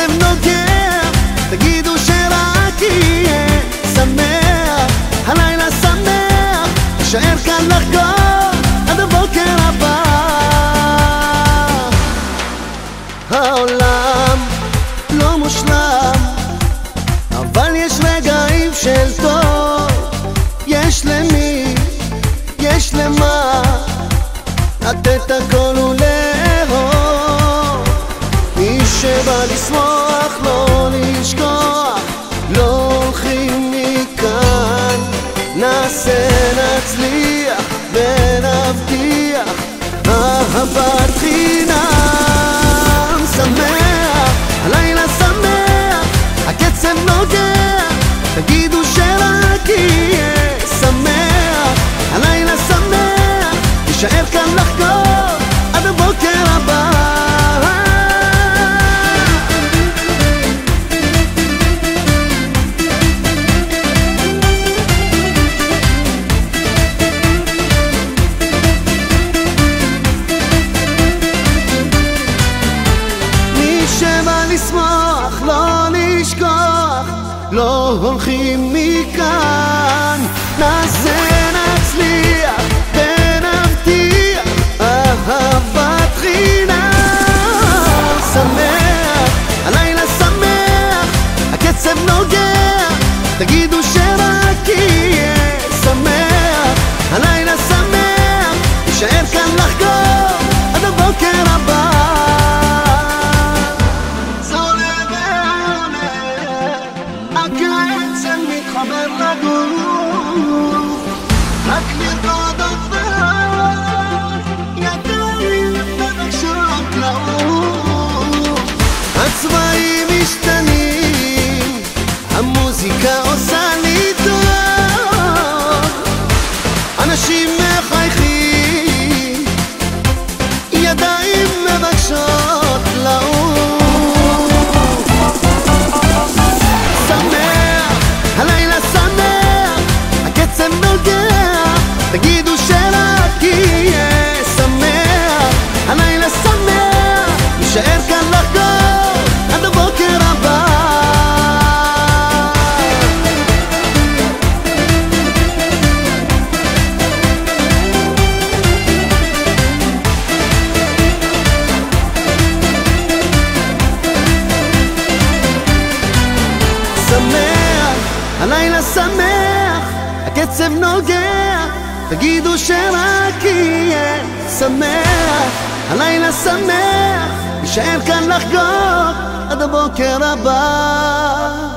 הקצב נוגע, תגידו שרק יהיה שמח, הלילה שמח, נשאר כאן לחגוג עד הבוקר הבא. העולם לא מושלם, אבל יש רגעים של טוב, יש למי, יש למה לתת הכל ולאהוב. מי שבא לשמוח לא לשכוח, לא הולכים מכאן, נעשה נצליח ונבטיח אהבת חינם. שמח, הלילה שמח, הקצב נוגע, תגידו שרק יהיה שמח, הלילה שמח, נשאר כאן לחגוג עד הבוקר הבא. מי שבא לשמוח לא לשכוח, לא הולכים מכאן, נעשה נצליח ונבטיח אהבת חינם. שמח, הלילה שמח, הקצב נוגע, תגידו שרק יהיה שמח, הלילה שמח, נשאר כאן לחגוג עד הבוקר הבא. הקצב מתחבר לגוף, רק לרקוד עופות, ידיים מבקשות לעוף. הצבעים משתנים, המוזיקה עושה לי טוב, אנשים מחייכים, ידיים מבקשות לעוף. הלילה שמח, הקצב נוגע, תגידו שרק יהיה שמח, הלילה שמח, נשאר כאן לחגוג עד הבוקר הבא. שמח, הלילה שמח, הקצב נוגע, תגידו שרק יהיה שמח, הלילה שמח, נשאר כאן לחגוג עד הבוקר הבא.